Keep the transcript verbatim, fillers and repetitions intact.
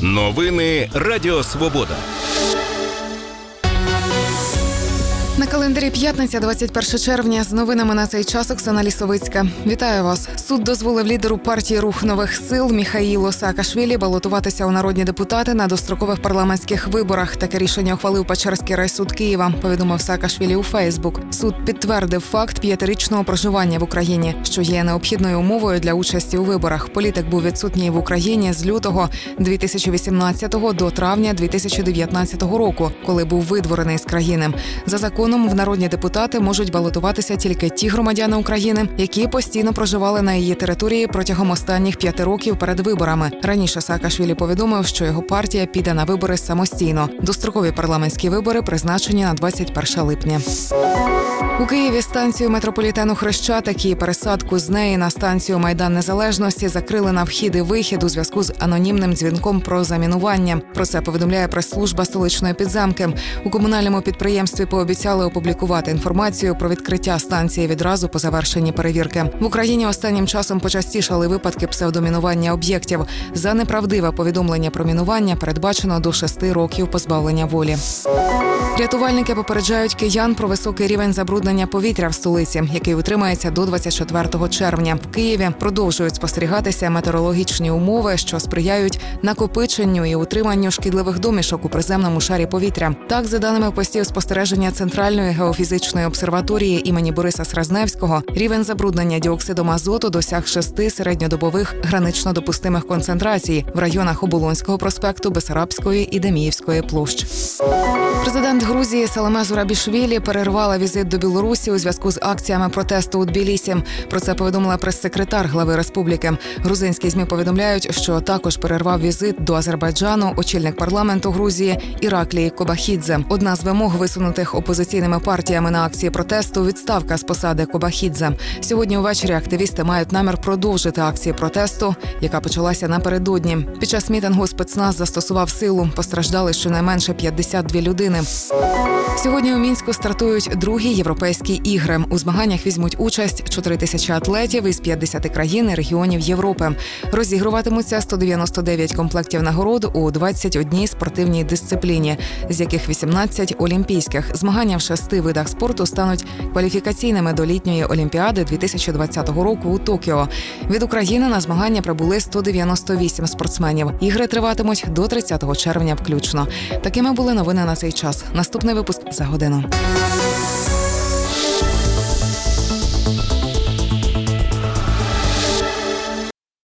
Новини Радіо Свобода. На календарі п'ятниця, двадцять перше червня. З новинами на цей час Оксана Лісовицька. Вітаю вас. Суд дозволив лідеру партії «Рух нових сил» Міхаїлу Саакашвілі балотуватися у народні депутати на дострокових парламентських виборах. Таке рішення ухвалив Печерський райсуд Києва, повідомив Саакашвілі у Фейсбук. Суд підтвердив факт п'ятирічного проживання в Україні, що є необхідною умовою для участі у виборах. Політик був відсутній в Україні з лютого дві тисячі вісімнадцятого до травня дві тисячі дев'ятнадцятого року, коли був видворений з країни. За законом в народні депутати можуть балотуватися тільки ті громадяни України, які постійно проживали на її території протягом останніх п'яти років перед виборами. Раніше Саакашвілі повідомив, що його партія піде на вибори самостійно. Дострокові парламентські вибори призначені на двадцять перше липня. У Києві станцію метрополітену Хрещатик і пересадку з неї на станцію Майдан Незалежності закрили на вхід і вихід у зв'язку з анонімним дзвінком про замінування. Про це повідомляє прес-служба столичної підземки. У комунальному підприємстві пообіцяли опублікувати інформацію про відкриття станції відразу по завершенні перевірки. В Україні останнім часом почастішали випадки псевдомінування об'єктів. За неправдиве повідомлення про мінування передбачено до шести років позбавлення волі. Рятувальники попереджають киян про високий рівень забруднення повітря в столиці, який утримається до двадцять четвертого червня. В Києві продовжують спостерігатися метеорологічні умови, що сприяють накопиченню і утриманню шкідливих домішок у приземному шарі повітря. Так, за даними постів спостереження Центральної геофізичної обсерваторії імені Бориса Сразневського, рівень забруднення діоксидом азоту досяг шести середньодобових гранично допустимих концентрацій в районах Оболонського проспекту, Бесарабської і Деміївської площ. Президент Грузії Саломе Зурабішвілі перервала візит до Білорусі у зв'язку з акціями протесту у Тбілісі. Про це повідомила прес-секретар глави республіки. Грузинські ЗМІ повідомляють, що також перервав візит до Азербайджану очільник парламенту Грузії Іраклій Кобахідзе. Одна з вимог, висунутих опозиційними партіями на акції протесту – відставка з посади Кобахідзе. Сьогодні увечері активісти мають намір продовжити акції протесту, яка почалася напередодні. Під час мітингу спецназ застосував силу. Постраждали щонайменше п'ятдесят дві людини. Сьогодні у Мінську стартують другі європейські ігри. У змаганнях візьмуть участь чотири тисячі атлетів із п'ятдесят країн і регіонів Європи. Розігруватимуться сто дев'яносто дев'ять комплектів нагород у двадцять одній спортивній дисципліні, з яких вісімнадцять олімпійських. Змагання в шести видах спорту стануть кваліфікаційними до літньої олімпіади дві тисячі двадцятого року у Токіо. Від України на змагання прибули сто дев'яносто вісім спортсменів. Ігри триватимуть до тридцятого червня включно. Такими були новини на цей час. Наступний випуск за годину.